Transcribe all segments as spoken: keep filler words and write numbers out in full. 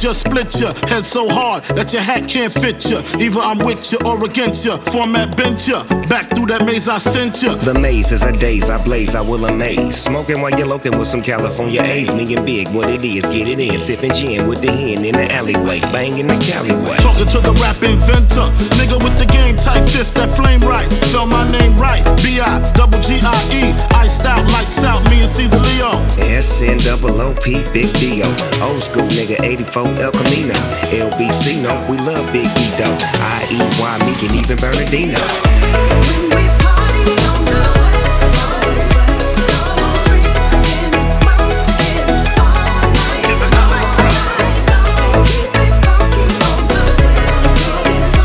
just split ya. Head so hard that your hat can't fit ya. Either I'm with ya or against ya. Format bent ya. Back through that maze I sent ya. The maze is a daze I blaze, I will amaze. Smoking while you're loking with some California A's. Me and Big, what it is, get it in. Sipping gin with the hen in the alleyway. Banging the Callaway. Talking to the rap inventor. Nigga with the game type fifth, that flame right. Spell my name right. B I double G I E. Iced out, lights out, me and Caesar Leo. S N double O P, Big Dio. Old school nigga, eighty-four El Camino. L B C, no, we love Big E though. I E Y, me and even Bernardino. When we party on the West Coast, drinking and smoking all night long. Keep it funky on the West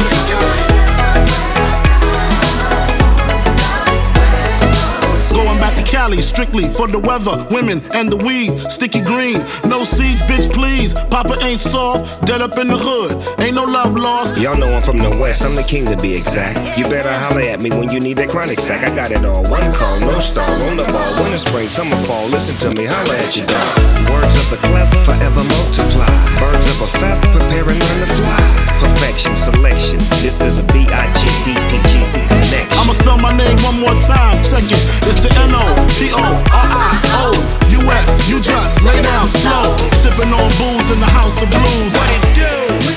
Coast. Going back to Cali, strictly for the weather, women, and the weed. Sticky green, no seeds, bitch, please. Papa ain't soft, dead up in the hood. Ain't no love lost. Y'all know I'm from the West, I'm the king to be exact. You better holler at me when you need that chronic sack. I got it all, one call, no star, on the ball. Winter, spring, summer, fall, listen to me, holler at your dog. Words of the clever, forever multiply. Birds of a feather, preparing on the fly. Perfection, selection, this is a B I G D P G C connection. I'ma spell my name one more time, check it. It's the N O T O R I O U S. You just lay down slow, sipping on booze in the house of blues. What it do?